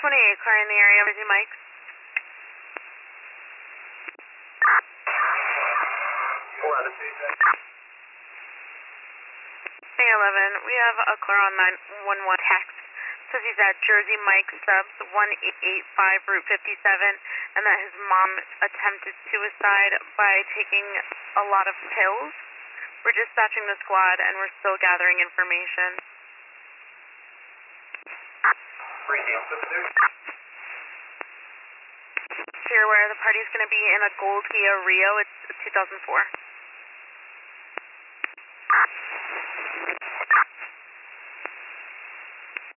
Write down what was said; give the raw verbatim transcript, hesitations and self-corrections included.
twenty-eight car in the area, Jersey Mike. eleven. Hey, eleven, we have a car on nine one one text. Says he's at Jersey Mike subs one eight eight five Route fifty-seven, and that his mom attempted suicide by taking a lot of pills. We're dispatching the squad, and we're still gathering information. So you're aware the party's going to be in a gold Kia Rio. It's two thousand four.